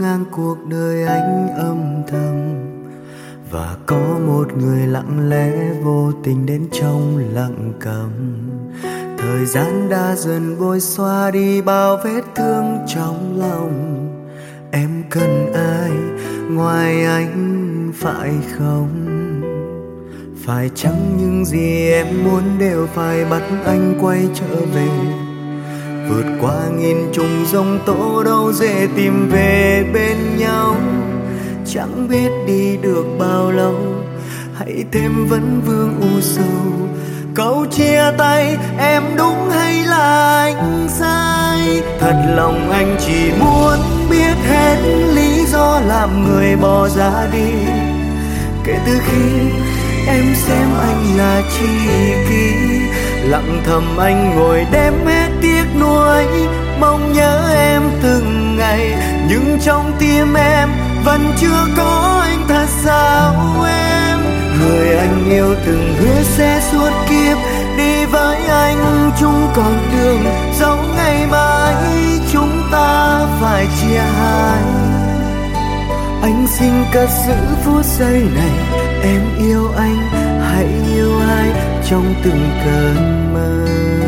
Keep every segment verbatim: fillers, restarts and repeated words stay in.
ngang cuộc đời anh âm thầm, và có một người lặng lẽ vô tình đến trong lặng câm. Thời gian đã dần bôi xóa đi bao vết thương trong lòng. Em cần ai ngoài anh phải không? Phải chăng những gì em muốn đều phải bắt anh quay trở về? Vượt qua nghìn trùng giông tố đâu dễ tìm về bên nhau. Chẳng biết đi được bao lâu, hãy thêm vấn vương u sầu. Câu chia tay em đúng hay là anh sai? Thật lòng anh chỉ muốn biết hết lý do làm người bỏ ra đi. Kể từ khi em xem anh là tri kỷ, lặng thầm anh ngồi đếm hết tiếc nuối, mong nhớ em từng ngày. Nhưng trong tim em vẫn chưa có anh thật sao em? Người anh yêu từng hứa sẽ suốt kiếp đi với anh chung con đường, dẫu ngày mai chúng ta phải chia hai. Anh xin cất giữ phút giây này, em yêu anh hãy yêu ai trong từng cơn mơ.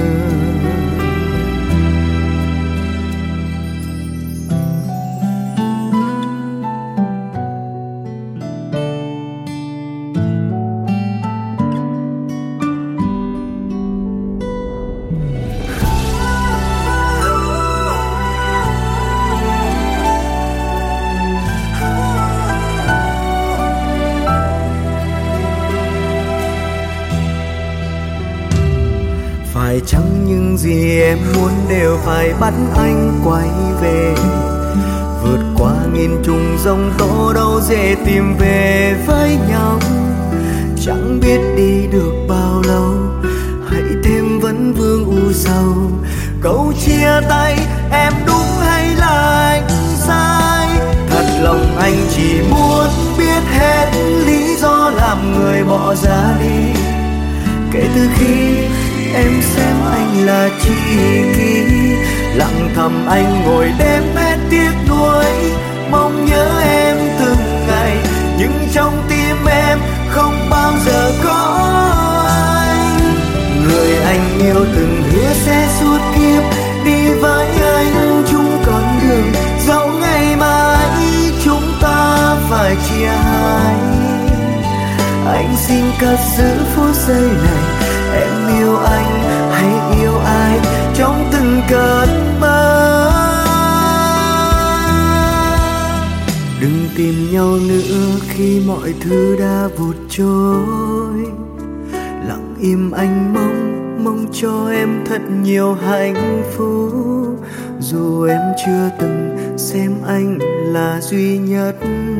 Phải chăng những gì em muốn đều phải bắt anh quay về? Vượt qua nghìn trùng giông tố đâu dễ tìm về với nhau. Chẳng biết đi được bao lâu, hãy thêm vấn vương u sầu. Câu chia tay em đúng hay là anh sai? Thật lòng anh chỉ muốn biết hết lý do làm người bỏ ra đi. Kể từ khi em xem anh là tri kỷ, lặng thầm anh ngồi đếm hết tiếc nuối, mong nhớ em từng ngày. Nhưng trong tim em không bao giờ có anh. Người anh yêu từng hứa sẽ suốt kiếp đi với anh chung con đường, dẫu ngày mai chúng ta phải chia hai. Anh xin cất giữ phút giây này, em yêu anh hãy yêu ai trong từng cơn mơ. Đừng tìm nhau nữa khi mọi thứ đã vụt trôi. Lặng im anh mong, mong cho em thật nhiều hạnh phúc. Dù em chưa từng xem anh là duy nhất.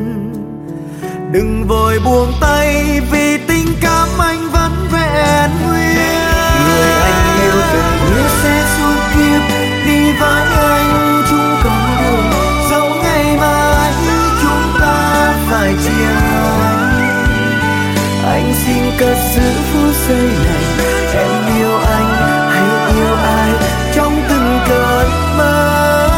Đừng vội buông tay vì tình cảm anh vẫn vẹn nguyên. Người anh yêu từng hứa sẽ suốt kiếp đi với anh chung con đường, dẫu ngày mai chúng ta phải chia hai. Anh xin cất giữ phút giây này, em yêu anh hãy yêu ai trong từng cơn mơ.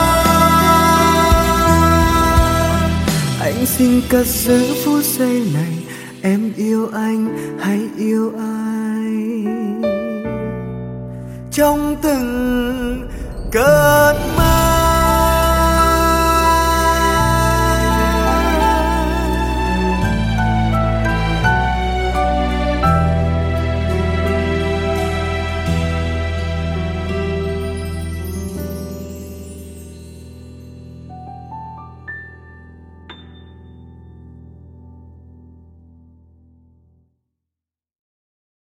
Anh xin cất giữ phút giây này, em yêu anh hãy yêu ai trong từng cơn mơ.